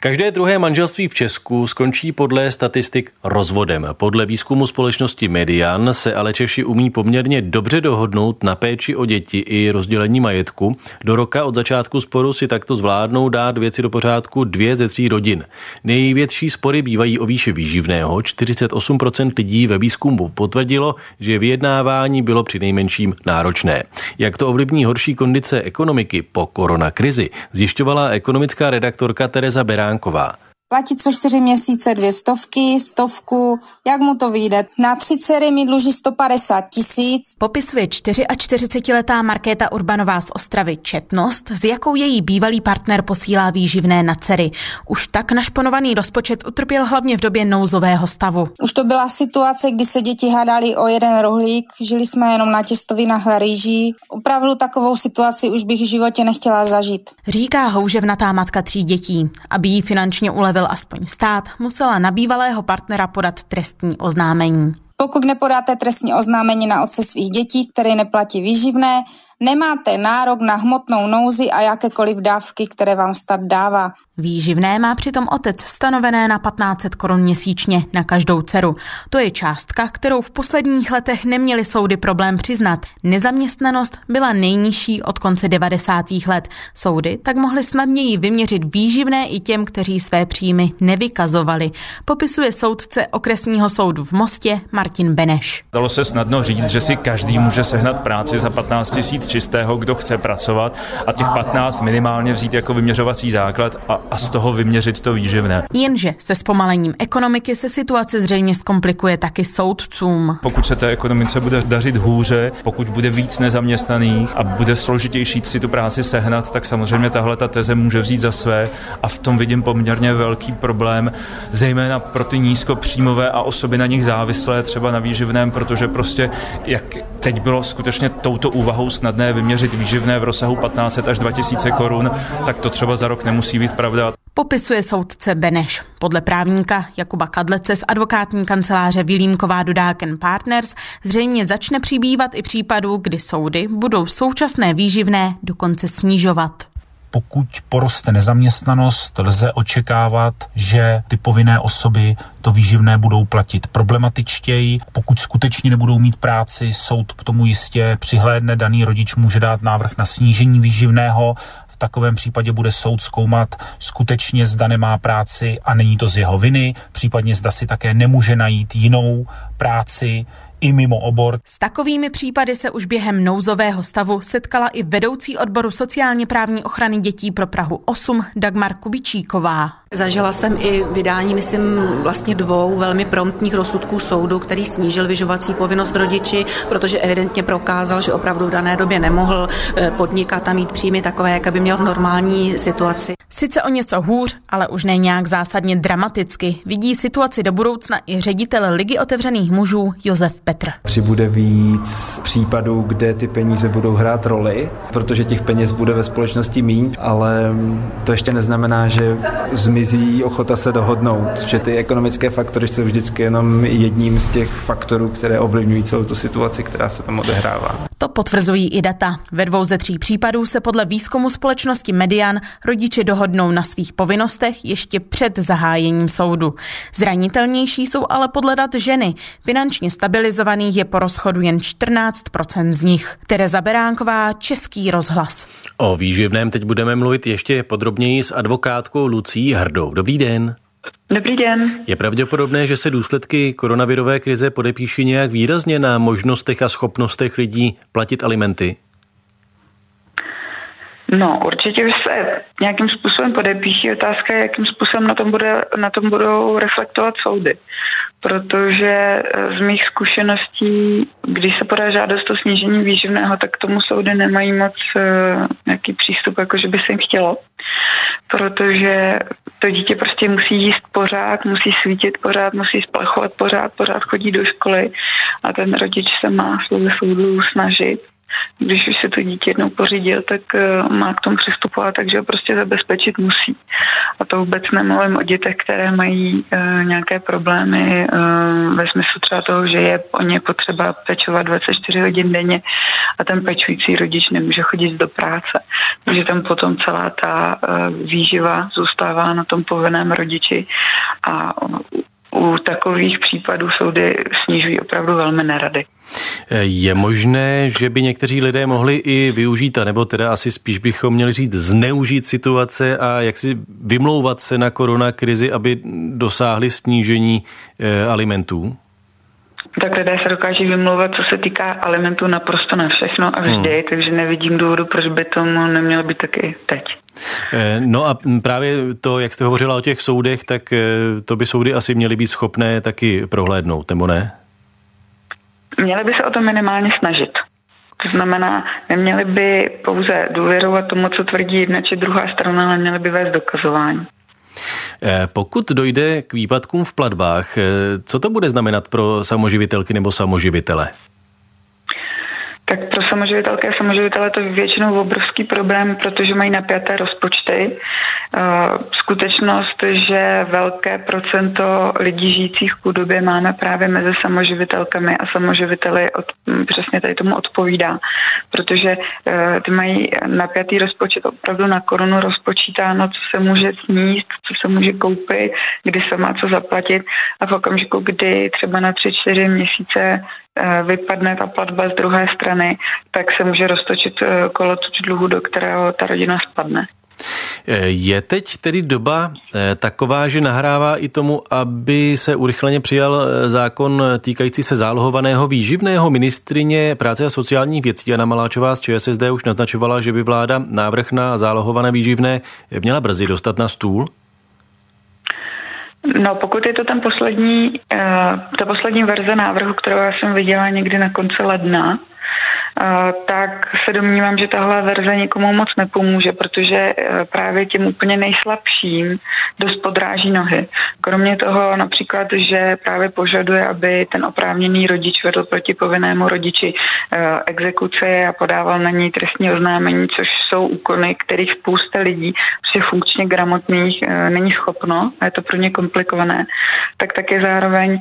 Každé druhé manželství v Česku skončí podle statistik rozvodem. Podle výzkumu společnosti Median se ale Češi umí poměrně dobře dohodnout na péči o děti i rozdělení majetku. Do roka od začátku sporu si takto zvládnou dát věci do pořádku 2 ze 3 rodin. Největší spory bývají o výši výživného. 48% lidí ve výzkumu potvrdilo, že vyjednávání bylo přinejmenším náročné. Jak to ovlivní horší kondice ekonomiky po koronakrizi, zjišťovala ekonomická redaktorka Tereza Beránková. Platit co 4 měsíce 200, 100, jak mu to vyjde? Na 3 dcery mi dluží 150 000. Popisuje 44letá Markéta Urbanová z Ostravy četnost, s jakou její bývalý partner posílá výživné na dcery. Už tak našponovaný rozpočet utrpěl hlavně v době nouzového stavu. Už to byla situace, kdy se děti hádali o jeden rohlík, žili jsme jenom na těstovinách a rýží. Opravdu takovou situaci už bych v životě nechtěla zažít. Říká houževnatá matka 3 dětí. Aby jí finančně ulevil aspoň stát, musela na bývalého partnera podat trestní oznámení. Pokud nepodáte trestní oznámení na otce svých dětí, které neplatí výživné, nemáte nárok na hmotnou nouzi a jakékoliv dávky, které vám stát dává. Výživné má přitom otec stanovené na 1500 korun měsíčně na každou dceru. To je částka, kterou v posledních letech neměly soudy problém přiznat. Nezaměstnanost byla nejnižší od konce 90. let. Soudy tak mohly snadněji vyměřit výživné i těm, kteří své příjmy nevykazovali. Popisuje soudce okresního soudu v Mostě Martin Beneš. Dalo se snadno říct, že si každý může sehnat práci za 15 000 čistého, kdo chce pracovat, a těch 15 minimálně vzít jako vyměřovací základ a z toho vyměřit to výživné. Jenže se zpomalením ekonomiky se situace zřejmě zkomplikuje taky soudcům. Pokud se té ekonomice bude dařit hůře, pokud bude víc nezaměstnaných a bude složitější si tu práci sehnat, tak samozřejmě tahle ta teze může vzít za své a v tom vidím poměrně velký problém, zejména pro ty nízkopříjmové a osoby na nich závislé, třeba na výživném, protože prostě jak teď bylo skutečně touto úvahou snadné vyměřit výživné v rozsahu 1500 až 2000 korun, tak to třeba za rok nemusí být pravda. Popisuje soudce Beneš. Podle právníka Jakuba Kadlece z advokátní kanceláře Vilímková Dudák & Partners zřejmě začne přibývat i případů, kdy soudy budou současné výživné dokonce snižovat. Pokud poroste nezaměstnanost, lze očekávat, že ty povinné osoby to výživné budou platit problematičtěji. Pokud skutečně nebudou mít práci, soud k tomu jistě přihlédne, daný rodič může dát návrh na snížení výživného. V takovém případě bude soud zkoumat skutečně, zda nemá práci a není to z jeho viny, případně zda si také nemůže najít jinou práci i mimo obor. S takovými případy se už během nouzového stavu setkala i vedoucí odboru sociálně právní ochrany dětí pro Prahu 8 Dagmar Kubičíková. Zažila jsem i vydání, myslím, vlastně 2 velmi promptních rozsudků soudu, který snížil vyživovací povinnost rodiči, protože evidentně prokázal, že opravdu v dané době nemohl podnikat a mít příjmy takové, jak by měl v normální situaci. Sice o něco hůř, ale už ne nějak zásadně dramaticky. Vidí situaci do budoucna i ředitel Ligy otevřených mužů Josef Petr. Přibude víc případů, kde ty peníze budou hrát roli, protože těch peněz bude ve společnosti míň, ale to ještě neznamená, že zmizí ochota se dohodnout, že ty ekonomické faktory jsou vždycky jenom jedním z těch faktorů, které ovlivňují celou tu situaci, která se tam odehrává. To potvrzují i data. Ve 2 ze 3 případů se podle výzkumu společnosti Median rodiče dohodnou na svých povinnostech ještě před zahájením soudu. Zranitelnější jsou ale podle dat ženy. Finančně stabilizovaných je po rozchodu jen 14% z nich. Tereza Beránková, Český rozhlas. O výživném teď budeme mluvit ještě podrobněji s advokátkou Lucí Hrdou. Dobrý den. Dobrý den. Je pravděpodobné, že se důsledky koronavirové krize podepíší nějak výrazně na možnostech a schopnostech lidí platit alimenty? No, určitě se nějakým způsobem podepíší. Otázka je, jakým způsobem na tom budou reflektovat soudy. Protože z mých zkušeností, když se podá žádost o snížení výživného, tak k tomu soudy nemají moc nějaký přístup, jako že by se jim chtělo. Protože to dítě prostě musí jíst pořád, musí svítit pořád, musí splachovat pořád chodí do školy a ten rodič se má podle soudu snažit Když už se to dítě jednou pořídil, tak má k tomu přistupovat, takže ho prostě zabezpečit musí. A to vůbec nemluvím o dětech, které mají nějaké problémy ve smyslu třeba toho, že je o ně potřeba pečovat 24 hodin denně a ten pečující rodič nemůže chodit do práce. Takže tam potom celá ta výživa zůstává na tom povinném rodiči a u takových případů soudy snižují opravdu velmi nerady. Je možné, že by někteří lidé mohli i využít, nebo teda asi spíš bychom měli říct zneužít situace a jak si vymlouvat se na koronakrizi, aby dosáhli snížení alimentů? Tak lidé se dokáží vymlouvat, co se týká alimentů, naprosto na všechno a vždy, takže nevidím důvodu, proč by tomu nemělo být taky teď. No a právě to, jak jste hovořila o těch soudech, tak to by soudy asi měly být schopné taky prohlédnout, nebo ne? Měly by se o to minimálně snažit. To znamená, neměli by pouze důvěřovat tomu, co tvrdí jedna či druhá strana, ale měli by vést dokazování. Pokud dojde k výpadkům v platbách, co to bude znamenat pro samoživitelky nebo samoživitele? Tak pro samoživitelky a samoživitele to je většinou obrovský problém, protože mají napjaté rozpočty. Skutečnost, že velké procento lidí žijících v chudobě máme právě mezi samoživitelkami a samoživiteli přesně tady tomu odpovídá, protože ty mají napjatý rozpočet opravdu na korunu rozpočítáno, co se může sníst, co se může koupit, kdy se má co zaplatit a v okamžiku, kdy třeba na 3-4 měsíce vypadne ta platba z druhé strany, tak se může roztočit kolotoč dluhu, do kterého ta rodina spadne. Je teď tedy doba taková, že nahrává i tomu, aby se urychleně přijal zákon týkající se zálohovaného výživného? Ministryně práce a sociálních věcí Jana Maláčová z ČSSD už naznačovala, že by vláda návrh na zálohované výživné měla brzy dostat na stůl. No, pokud je to ta poslední verze návrhu, kterou já jsem viděla někdy na konci ledna, tak se domnívám, že tahle verze nikomu moc nepomůže, protože právě těm úplně nejslabším dost podráží nohy. Kromě toho například, že právě požaduje, aby ten oprávněný rodič vedl proti povinnému rodiči exekuce a podával na něj trestní oznámení, což jsou úkony, kterých spousta lidí, prostě funkčně gramotných, není schopno a je to pro ně komplikované, tak taky zároveň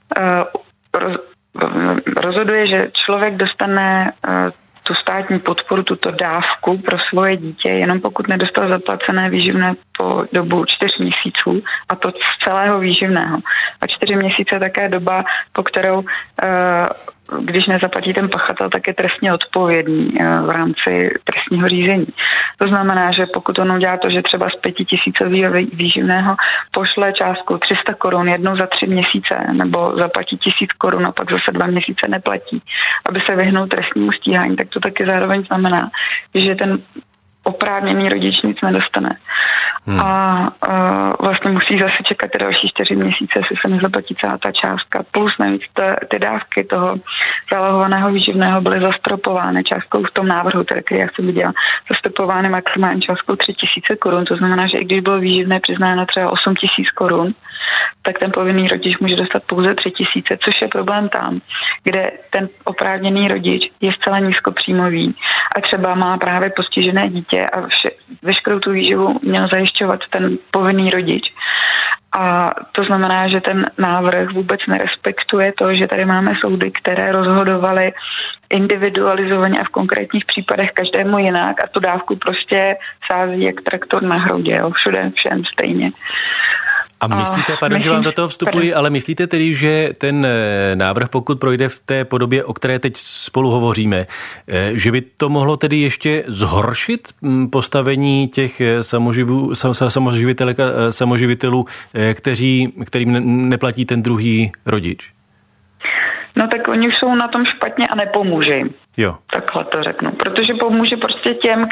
rozhoduje, že člověk dostane tu státní podporu, tuto dávku pro svoje dítě, jenom pokud nedostal zaplacené výživné po dobu 4 měsíců, a to z celého výživného. A 4 měsíce je také doba, po kterou, když nezaplatí ten pachatel, tak je trestně odpovědný v rámci trestního řízení. To znamená, že pokud on udělá to, že třeba z 5 000 výživného pošle částku 300 korun jednou za 3 měsíce, nebo zaplatí 1000 korun a pak zase 2 měsíce neplatí, aby se vyhnul trestnímu stíhání, tak to taky zároveň znamená, že ten oprávněný rodič nic nedostane. A vlastně musí zase čekat další 4 měsíce, jestli se nezaplatí celá ta částka. Plus navíc ty dávky toho zálohovaného výživného byly zastropovány částkou v tom návrhu, který já jsem viděla, zastropovány maximálně částkou 3 000 korun. To znamená, že i když bylo výživné přiznáno třeba 8 000 korun, tak ten povinný rodič může dostat pouze 3 000, což je problém tam, kde ten oprávněný rodič je zcela nízkopříjmový a třeba má právě postižené dítě a veškerou tu výživu měl zajišťovat ten povinný rodič. A to znamená, že ten návrh vůbec nerespektuje to, že tady máme soudy, které rozhodovaly individualizovaně a v konkrétních případech každému jinak a tu dávku prostě sází jak traktor na hroudě, všem stejně. A myslíte, pardon, že vám do toho vstupuji, ale myslíte tedy, že ten návrh, pokud projde v té podobě, o které teď spolu hovoříme, že by to mohlo tedy ještě zhoršit postavení těch samoživitelek a samoživitelů, kterým neplatí ten druhý rodič? No tak oni jsou na tom špatně a nepomůže jim. Jo. Takhle to řeknu. Protože pomůže prostě těm,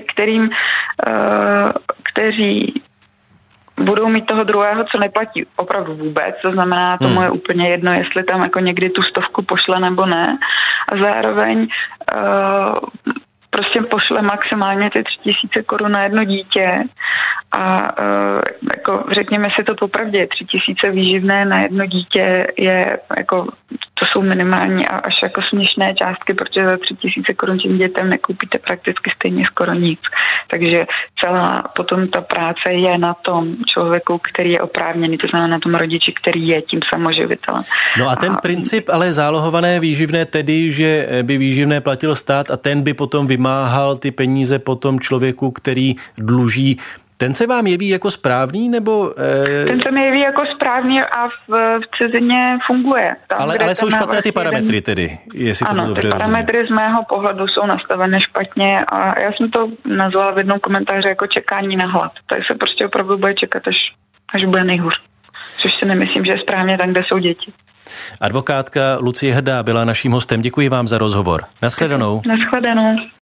kteří budou mít toho druhého, co neplatí opravdu vůbec, to znamená, tomu je úplně jedno, jestli tam jako někdy tu 100 pošle nebo ne. A zároveň prostě pošle maximálně ty 3 000 korun na jedno dítě a jako řekněme si to popravdě, 3 000 výživné na jedno dítě je jako, to jsou minimální a až jako směšné částky, protože za 3 000 korun těm dětem nekoupíte prakticky stejně skoro nic. Takže celá potom ta práce je na tom člověku, který je oprávněný, to znamená na tom rodiči, který je tím samoživitelem. No a ten princip ale zálohované výživné, tedy, že by výživné platil stát a ten by potom vymáhal ty peníze po tom člověku, který dluží, ten se vám jeví jako správný, nebo... Ten se mi jeví jako správný a v cizině funguje. Tam, ale jsou špatné ty parametry tedy, jestli to dobře rozumím. Parametry z mého pohledu jsou nastavené špatně a já jsem to nazvala v jednom komentáři jako čekání na hlad. Tady se prostě opravdu bude čekat, až bude nejhůř. Což si nemyslím, že je správně tam, kde jsou děti. Advokátka Lucie Hrdá byla naším hostem. Děkuji vám za rozhovor. Naschledanou. Naschledanou.